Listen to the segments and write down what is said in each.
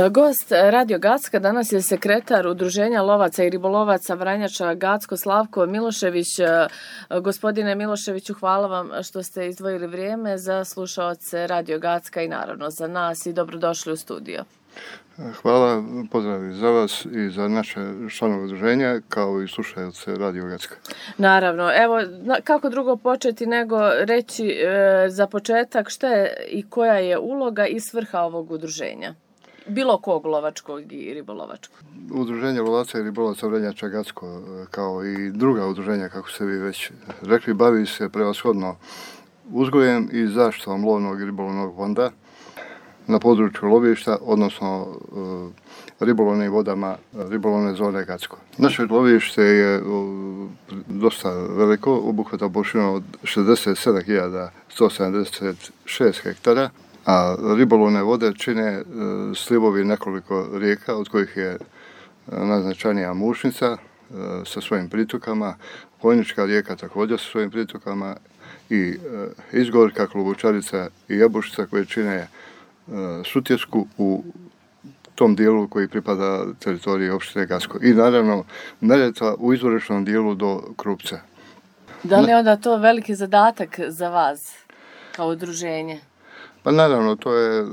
Gost Radio Gacka danas je sekretar Udruženja lovaca i ribolovaca Vranjača Gacko Slavko Milošević. Gospodine Miloševiću, hvala vam što ste izdvojili vrijeme za slušaoce Radio Gacka i naravno za nas i dobrodošli u studio. Hvala, pozdrav za vas i za naše članove udruženja kao i slušaoce Radio Gacka. Naravno, evo kako drugo početi nego reći za početak šta je i koja je uloga i svrha ovog udruženja? Bilo kog lovačkog i ribolovačkog. Udruženje lovaca i ribolovaca Vranjača Gacko, kao i druga udruženja, kako ste vi već rekli, bavi se prevashodno uzgojem i zaštitom lovnog i ribolovnog fonda na području lovišta, odnosno ribolovnim vodama ribolovne zone Gacko. Naše lovište je dosta veliko, obuhvata površinu od 67.176 hektara, a ribolovne vode čine slivovi nekoliko rijeka, od kojih je najznačajnija Mušnica sa svojim pritokama, Vojnička rijeka također sa svojim pritokama i Izgorka, Klobučarica i Jabušica koje čine Sutjesku u tom dijelu koji pripada teritoriji opštine Gacko. I naravno Neretva u izvorišnom dijelu do Krupca. Da li je onda to veliki zadatak za vas kao udruženje? Pa naravno, to je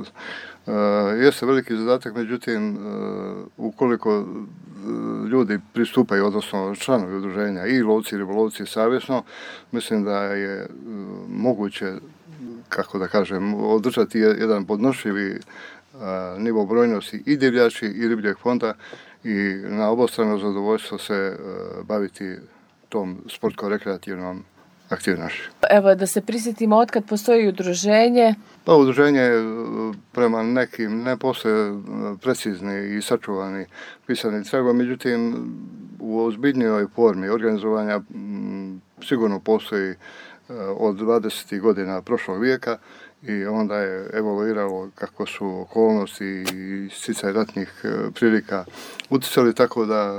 jeste veliki zadatak, međutim, ukoliko ljudi pristupaju, odnosno članovi udruženja i lovci i ribolovci savjesno, mislim da je moguće, kako da kažem, održati jedan podnošljivi nivo brojnosti i divljači i ribljeg fonda i na obostrano zadovoljstvo se baviti tom sportsko-rekreativnom aktivnošću. Evo da se prisjetimo otkad postoji udruženje. Pa udruženje prema nekim ne postoje precizni i sačuvani pisani tragom, međutim u ozbiljnijoj formi organizovanja sigurno postoji od 20. godina prošlog vijeka i onda je evoluiralo kako su okolnosti i sticaj ratnih prilika utjecali, tako da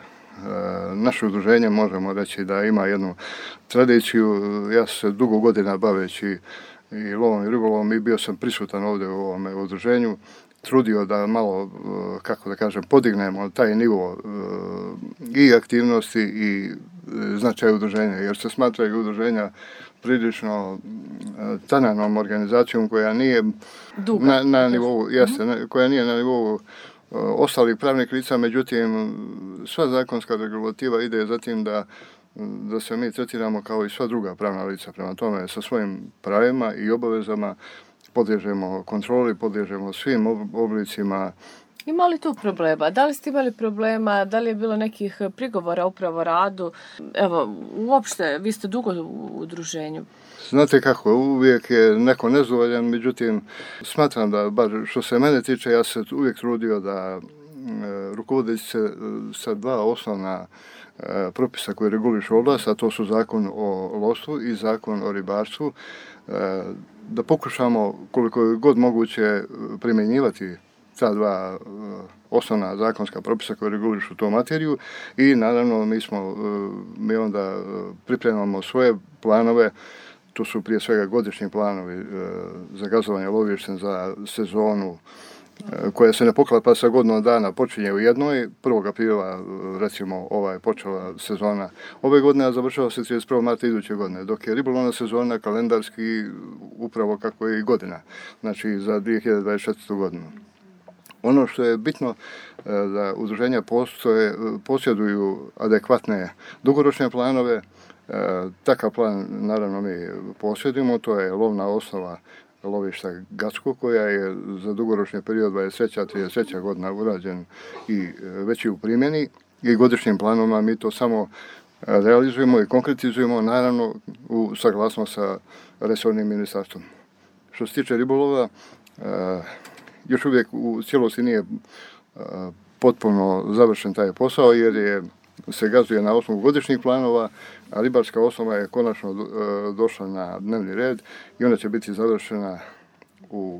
naše udruženje možemo reći da ima jednu tradiciju. Ja se dugo godina baveći i lovom i ribolovom i bio sam prisutan ovdje u ovome udruženju, trudio da malo, kako da kažem, podignemo taj nivo i aktivnosti i značaj udruženja, jer se smatraju udruženja prilično tananom organizacijom koja nije na nivou, koja nije na nivou ostalih pravnih lica, međutim sva zakonska regulativa ide za tim da se mi tretiramo kao i sva druga pravna lica. Prema tome, sa svojim pravima i obavezama podliježemo kontroli, podliježemo svim oblicima. Ima li tu problema? Da li ste imali problema? Da li je bilo nekih prigovora upravo radu? Evo, uopšte, vi ste dugo u udruženju. Znate kako, uvijek je neko nezadovoljan, međutim, smatram da, bar što se mene tiče, ja se uvijek trudio da rukovodeći se sa dva osnovna propisa koji regulišu oblast, a to su Zakon o lovstvu i Zakon o ribarstvu, da pokušamo koliko je god moguće primjenjivati ta dva osnovna zakonska propisa koji regulišu tu materiju i naravno mi onda pripremamo svoje planove. To su prije svega godišnji planovi za gazovanje lovištem za sezonu koja se ne poklapa sa godinom dana, počinje u jednoj, 1. aprila recimo počela sezona ove godine, a završava se 31. marta iduće godine, dok je ribolovna sezona kalendarski upravo kako je i godina, znači za 2024. godinu. Ono što je bitno da udruženja posjeduju adekvatne dugoročne planove. Takav plan naravno mi posjedimo, to je lovna osnova lovišta Gacko koja je za dugoročni period 23. godina urađen i već i u primjeni i godišnjim planovima mi to samo realizujemo i konkretizujemo, naravno u saglasnost sa resornim ministarstvom. Što se tiče ribolova, još uvijek u cijelosti nije potpuno završen taj posao jer se gazuje na osnovu godišnjih planova, a ribarska osnova je konačno došla na dnevni red i ona će biti završena u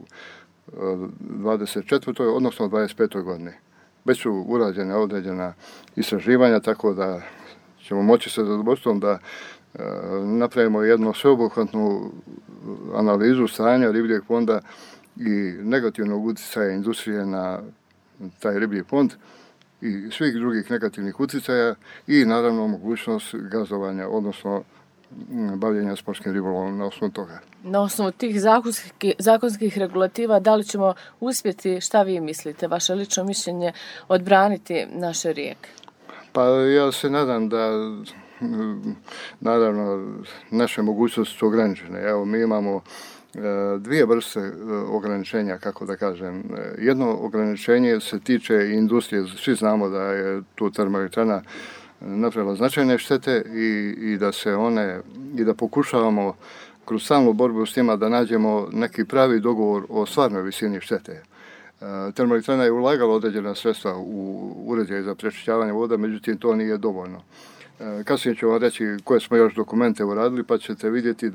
24. odnosno 25. godini. Već su urađene određena istraživanja, tako da ćemo moći sa zadovoljstvom da napravimo jednu sveobuhvatnu analizu stanja ribljeg fonda i negativnog utjecaja industrije na taj riblji fond i svih drugih negativnih utjecaja i naravno mogućnost gazovanja, odnosno bavljenja sportskim ribolovom na osnovu toga. Na osnovu tih zakonskih regulativa, da li ćemo uspjeti, šta vi mislite, vaše lično mišljenje, odbraniti naše rijeke? Pa ja se nadam da, naravno, naše mogućnosti su ograničene. Evo, mi imamo dvije vrste ograničenja, kako da kažem. Jedno ograničenje se tiče industrije. Svi znamo da je tu termoelektrana napravila značajne štete i da pokušavamo kroz stalnu borbu s njima da nađemo neki pravi dogovor o stvarnoj visini štete. Termoelektrana je ulagala određena sredstva u uređaj za prečišćavanje voda, međutim to nije dovoljno. Kasnije ću vam reći koje smo još dokumente uradili, pa ćete vidjeti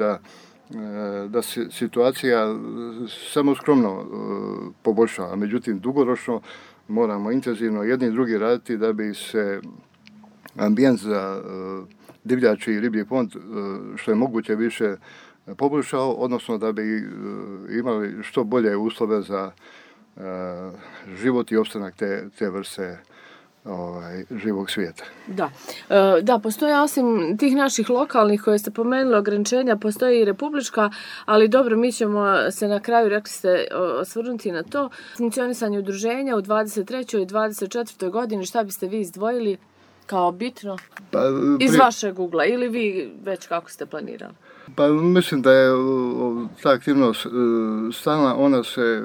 da se situacija samo skromno poboljšava. Međutim, dugoročno moramo intenzivno jedni i drugi raditi da bi se ambijent za divljači i riblji fond što je moguće više poboljšao, odnosno da bi imali što bolje uslove za život i opstanak te vrste živog svijeta. Da, postoje osim tih naših lokalnih koje ste pomenuli ograničenja, postoje i republička, ali dobro, mi ćemo se na kraju, rekli ste, osvrnuti na to. Funkcionisanje udruženja u 23. i 24. godini, šta biste vi izdvojili kao bitno iz vašeg ugla ili vi već kako ste planirali? Pa mislim da je ta aktivnost stalna, ona se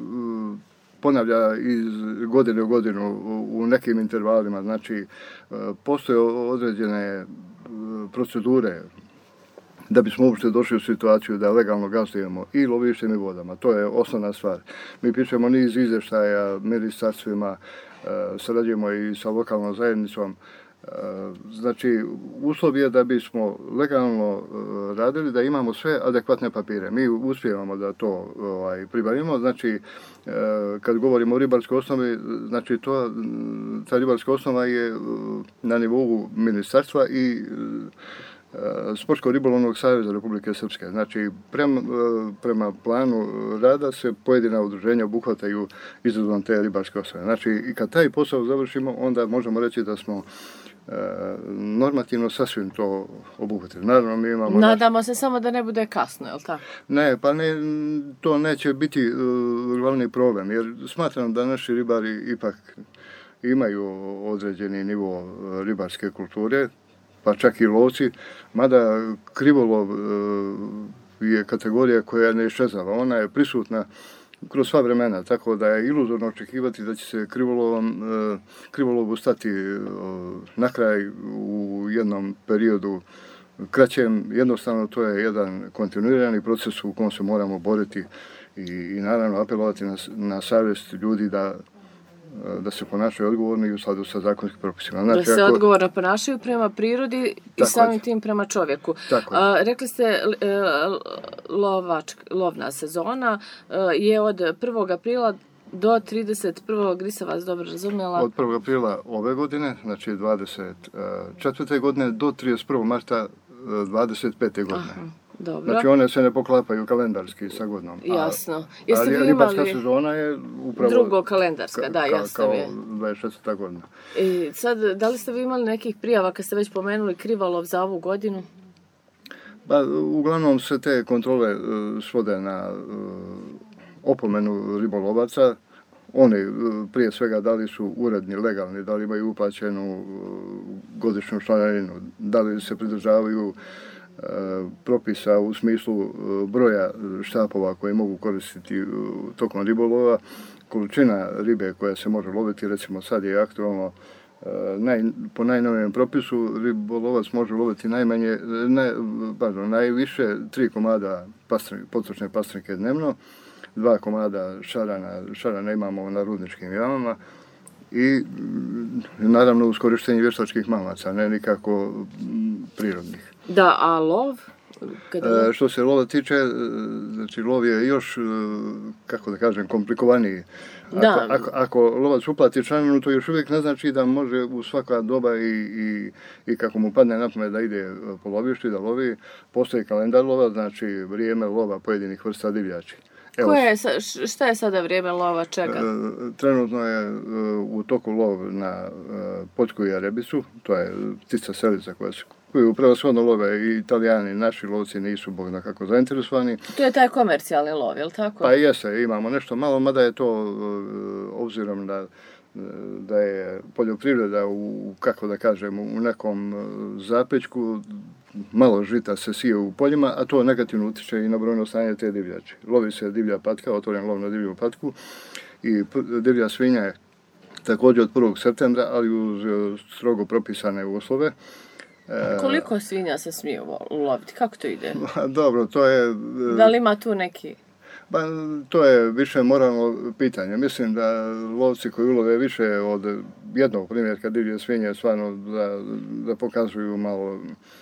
ponavlja iz godine u godinu u nekim intervalima. Znači, postoje određene procedure da bismo uopšte došli u situaciju da legalno gazdujemo i lovištem i vodama. To je osnovna stvar. Mi pišemo niz izvještaja ministarstvima, sarađujemo i sa lokalnom zajednicom. Znači, uslov je da bismo legalno radili, da imamo sve adekvatne papire. Mi uspijevamo da to pribavimo. Znači, kad govorimo o ribarskoj osnovi, znači ta ribarska osnova je na nivou ministarstva i Sportsko-ribolovnog saveza Republike Srpske. Znači, prema planu rada se pojedina udruženja obuhvataju izradom te ribarske osnove. Znači, i kad taj posao završimo, onda možemo reći da smo normativno sasvim to obuhvatili. Naravno, mi imamo... Nadamo se samo da ne bude kasno, je li tako? Ne, pa to neće biti glavni problem, jer smatram da naši ribari ipak imaju određeni nivo ribarske kulture, pa čak i lovci, mada krivolov je kategorija koja ne iščezava. Ona je prisutna kroz sva vremena, tako da je iluzorno očekivati da će se krivolovu stati na kraj u jednom periodu kraćem. Jednostavno to je jedan kontinuirani proces u kojem se moramo boriti i naravno apelovati na savjest ljudi da se ponašaju odgovorno i u skladu sa zakonskim propisima. Znači, da se odgovorno ponašaju prema prirodi i samim tim prema čovjeku. Rekli ste, lovna sezona je od 1. aprila do 31. Nisam vas dobro razumjela. Od 1. aprila ove godine, znači 24. godine, do 31. marta 25. godine. Aha. Dobro. Znači one se ne poklapaju kalendarski sa godinom. Jasno. Ali ribarska sezona je upravo... Drugo kalendarska, da, jasno je. Kao 26. godina. I sad, da li ste vi imali nekih prijava kad ste već pomenuli krivolov za ovu godinu? Pa, uglavnom se te kontrole svode na opomenu ribolovaca. Oni prije svega da li su uredni, legalni, da li imaju uplaćenu godišnju članarinu, da li se pridržavaju propisa u smislu broja štapova koje mogu koristiti tokom ribolova, količina ribe koja se može loviti, recimo sad je aktualno po najnovijem propisu ribolovac može loviti najviše 3 komada potočne pastrike dnevno, 2 komada šarana imamo na rudničkim jamama i naravno uz korištenje vještačkih mamaca, ne nikako prirodnih. Da, a lov? Što se lova tiče, znači lov je još, kako da kažem, komplikovaniji. Ako lovac uplati članarinu, to još uvijek ne znači da može u svaka doba i kako mu padne na pamet da ide po lovištu i da lovi. Postoji kalendar lova, znači vrijeme lova pojedinih vrsta divljači. Evo, šta je sada vrijeme lova, čega? Trenutno je u toku lov na poćku i arebicu, to je ptica selica koju prevashodno love i Italijani, naši lovci nisu bog na kako zainteresovani. To je taj komercijalni lov, je li tako? Pa jeste, imamo nešto malo, mada je to obzirom da je poljoprivreda kako da kažem, u nekom zapećku, malo žita se sije u poljima, a to negativno utječe i na brojno stanje te divljači. Lovi se divlja patka, otvoren lov na divlju patku i divlja svinja je također od 1. septembra, ali uz strogo propisane uslove. Koliko svinja se smije uloviti? Kako to ide? Dobro, to je... Da li ima tu neki... Pa, to je više moralno pitanje. Mislim da lovci koji ulove više od jednog primjerka divlje svinje stvarno da pokazuju malo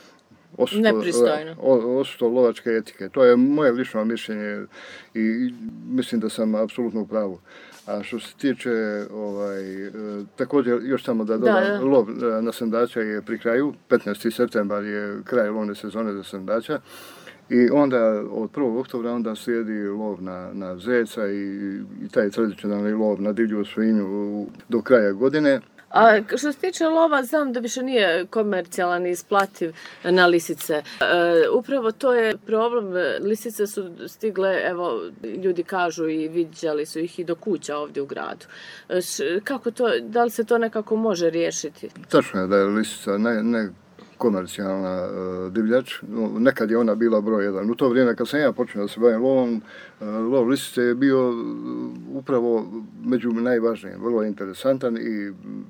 osuto lovačke etike. To je moje lično mišljenje i mislim da sam apsolutno u pravu. A što se tiče, također još samo da dodam, lov na sendača je pri kraju, 15. septembar je kraj lovne sezone za sendača. I onda od 1. oktobra onda slijedi lov na zeca i taj tradicionalni lov na divlju svinju do kraja godine. A što se tiče lova, znam da više nije komercijalan i isplativ na lisice. Upravo to je problem. Lisice su stigle, evo, ljudi kažu i viđali su ih i do kuća ovdje u gradu. Kako to, da li se to nekako može riješiti? Tačno je da je lisica ne komercijalna divljač. Nekad je ona bila broj 1. U to vrijeme kad sam ja počeo da se bavim lovom, lov lisice je bio upravo među najvažnijim, vrlo interesantan i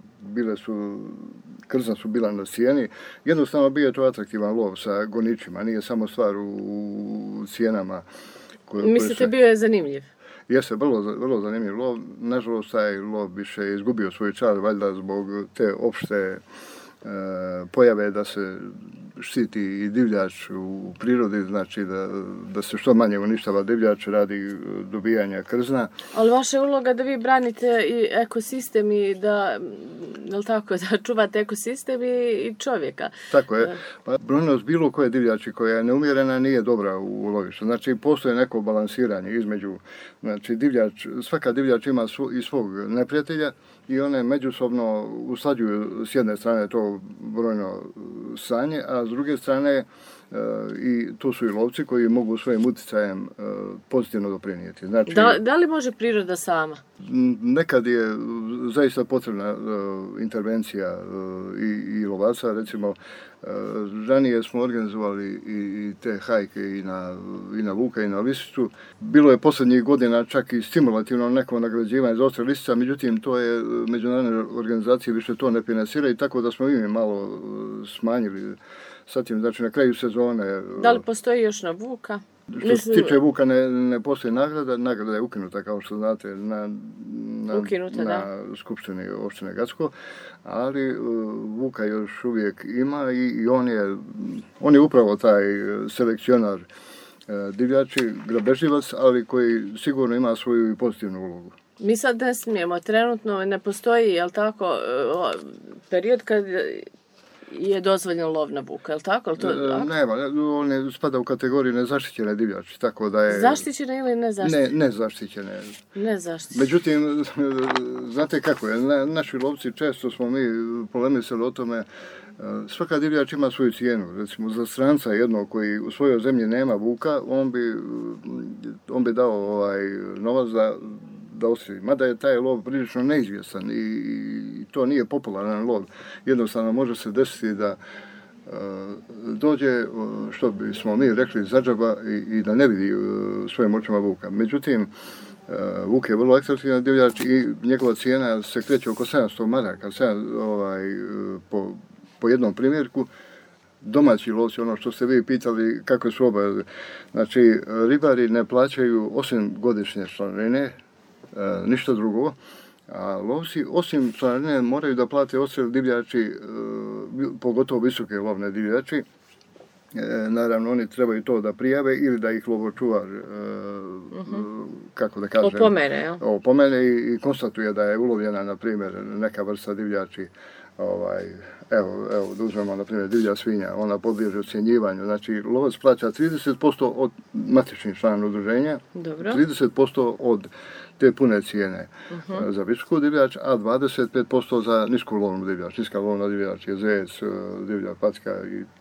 krzna su bila na cijeni. Jednostavno bio je to atraktivan lov sa goničima, nije samo stvar u cijenama. Mislite, bio je zanimljiv? Jeste, vrlo zanimljiv lov. Nažalost, taj lov više izgubio svoj čar, valjda zbog te opšte pojave da se štiti i divljač u prirodi, znači da se što manje uništava divljač radi dobijanja krzna. Ali vaša uloga da vi branite i ekosistem i da čuvate ekosistem i čovjeka. Tako je. Pa, brojnost bilo koje divljači koja je neumjerena nije dobra u lovištu. Znači postoje neko balansiranje između, znači svaka divljač ima i svog neprijatelja i one međusobno uslađuju s jedne strane to brojno stanje, a s druge strane i tu su i lovci koji mogu svojim utjecajem pozitivno doprinijeti. Znači, da li može priroda sama? Nekad je zaista potrebna intervencija i lovaca. Recimo, ranije smo organizovali i te hajke i na vuka i na lisicu. Bilo je posljednjih godina čak i stimulativno neko nagrađivanje za odstrel lisica, međutim to je međunarodne organizacije više to ne finansiraju, tako da smo im malo smanjili. Zatim, znači na kraju sezone... Da li postoji još na vuka? Što se tiče vuka ne postoji nagrada je ukinuta kao što znate na skupštini opštine Gacko, ali vuka još uvijek ima i on je upravo taj selekcionar divljači, grabeživac, ali koji sigurno ima svoju pozitivnu ulogu. Mi sad ne smijemo, trenutno ne postoji, jel tako, period kad je dozvoljen lov na vuka, je li tako? Nema, on spada u kategoriju nezaštićene divljači, tako da je... Zaštićene ili nezaštićene? Nezaštićene. Nezaštićene. Međutim, znate kako je, naši lovci često smo mi polemisali o tome, svaka divljač ima svoju cijenu. Recimo, za stranca jednog koji u svojoj zemlji nema vuka, on bi dao novac da osjeti. Mada je taj lov prilično neizvjestan i to nije popularan lov. Jednostavno može se desiti da dođe, što bismo mi rekli, zadžaba i da ne vidi svojim očima vuka. Međutim, vuk je vrlo atraktivan divljač i njegova cijena se kreće oko 700 maraka po jednom primjerku. Domaći lovci, ono što ste vi pitali, kako su obaveze. Znači, ribari ne plaćaju osim godišnje članarine, ništa drugo, a lovci osim članarine moraju da plate odstrel divljači, pogotovo visoke lovne divljači. Naravno, oni trebaju to da prijave ili da ih lovočuvar, kako da kažem, opomene i konstatuje da je ulovljena, na primjer, neka vrsta divljači Evo, da uzmemo, na primjer, divlja svinja, ona podliježe ocjenjivanju. Znači, lovac plaća 30% od matičnih člana udruženja, Dobro. 30% od te pune cijene za visoku divljač, a 25% za nisku lovnu divljač. Niska lovna divljač je zec, divlja patka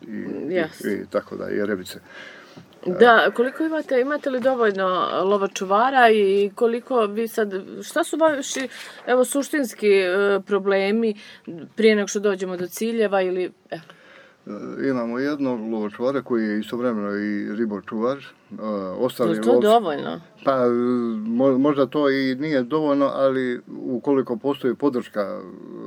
i tako da, i rebice. Da, koliko imate li dovoljno lovočuvara i koliko vi sad, šta su vaši, evo, suštinski problemi prije nego što dođemo do ciljeva ili, evo? Imamo jednog lovočuvara koji je istovremeno i ribočuvar. Je to dovoljno? Pa možda to i nije dovoljno, ali ukoliko postoji podrška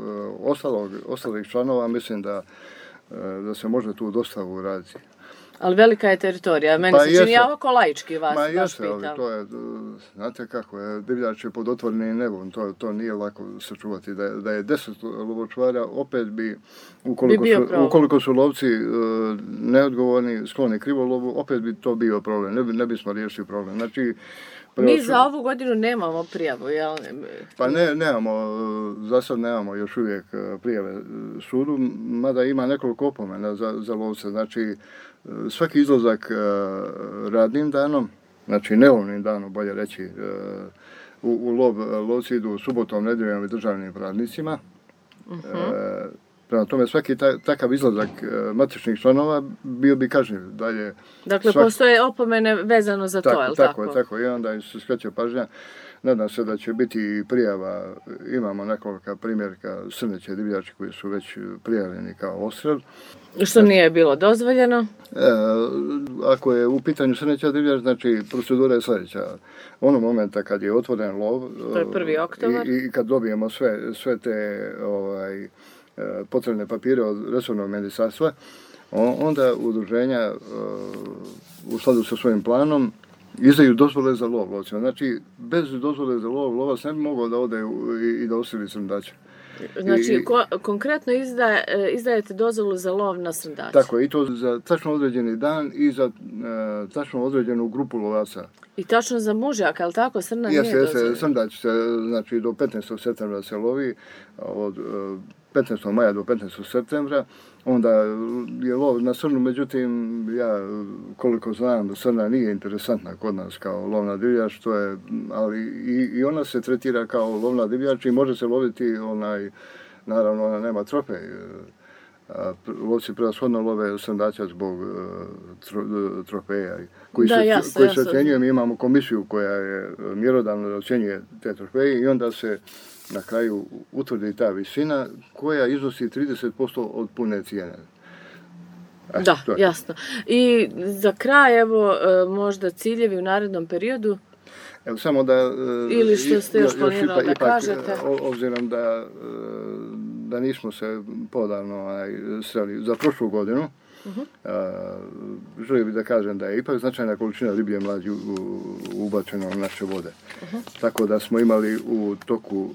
ostalih članova, mislim da se može tu dosta uraditi. Ali velika je teritorija, meni se čini, ja oko laički vas baš pitam. Ali to je, znate kako je, divljač je pod otvorenim nebom, to nije lako sačuvati. Da je 10 lovočuvara, opet bi, ukoliko su lovci neodgovorni, skloni krivolovu, opet bi to bio problem, ne bismo riješili problem. Znači, mi za ovu godinu nemamo prijavu, jel? Pa nemamo, za sad nemamo još uvijek prijave sudu, mada ima nekoliko opomena za lovce. Znači, svaki izlazak radnim danom, znači nelovnim danom, bolje reći, u lovci idu subotom, nedjeljom i državnim praznicima. Prema tome, svaki takav izlazak matičnih članova bio bi kažnjiv. Dakle, postoje opomene vezano za to, je li tako? Tako, i onda se skreće pažnja. Nadam se da će biti prijava, imamo nekoliko primjerka srneće divljači koji su već prijavljeni kao odstrel. Što nije bilo dozvoljeno? Ako je u pitanju srneća divljač, znači procedura je sljedeća. Onog momenta kad je otvoren lov, to je 1. oktobar, i kad dobijemo sve te potrebne papire od resornog ministarstva, onda udruženja u skladu sa svojim planom izdaju dozvole za lov lovcima. Znači, bez dozvole za lov lovac ne bi mogao da ode i da osili srndače. Znači, konkretno izdajete dozvolu za lov na srndače? Tako, i to za tačno određeni dan i za tačno određenu grupu lovaca. I tačno za mužjaka, je li tako? Srna nije dozvoljena? Srndač se, znači, do 15. septembra se lovi, od 15. maja do 15. septembra, onda je lov na srnu, međutim, ja koliko znam, srna nije interesantna kod nas kao lovna divljač, ali i ona se tretira kao lovna divljač i može se loviti, naravno ona nema trofej. Lovci prevashodno love srndača zbog trofeja koji se ocjenjuje. Mi imamo komisiju koja je mjerodavna da ocjenjuje te trofeje i onda se na kraju utvrdi ta visina koja iznosi 30% od pune cijene. Da, jasno. I za kraj, evo, možda ciljevi u narednom periodu? Evo, samo da... Ili što ste još planirali da kažete? Obzirom da nismo se podavno sreli za prošlu godinu, želio bih da kažem da je ipak značajna količina riblje mlađi ubačena u naše vode. Tako da smo imali u toku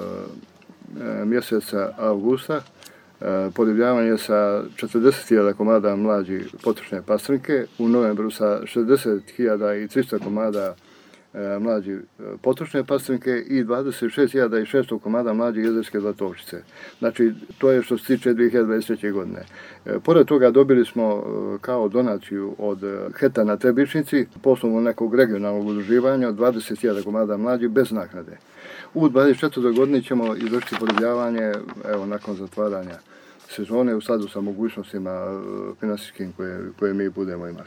mjeseca avgusta podivljavanje sa 40.000 komada mlađi potrošne pastrinke, u novembru sa 60.300 komada mlađi potrošne pastrinke i 26.600 komada mlađi jezerske zlatovčice. Znači, to je što se tiče 2023. godine. Pored toga dobili smo kao donaciju od HET-a na Trebišnici, po osnovu nekog regionalnog udruživanja, od 20.000 komada mlađi bez naknade. U 2024. godini ćemo izvršiti podivljavanje, evo, nakon zatvaranja sezone u skladu sa mogućnostima finansijskim koje mi budemo imali.